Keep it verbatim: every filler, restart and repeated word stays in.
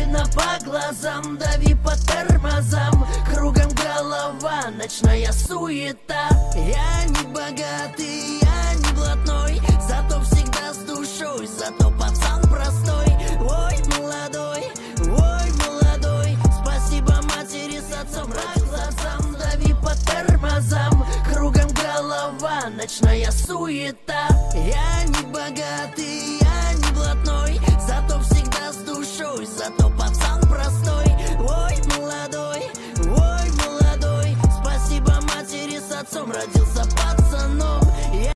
видно по глазам, дави по тормозам. Кругом голова, ночная суета. Я не богатый, я не блатной, зато всегда с душой, зато пацан простой. Ой, молодой, ой, молодой, спасибо матери с отцом. По глазам, дави по тормозам. Кругом голова, ночная суета. Я не богатый, я не блатной, зато всегда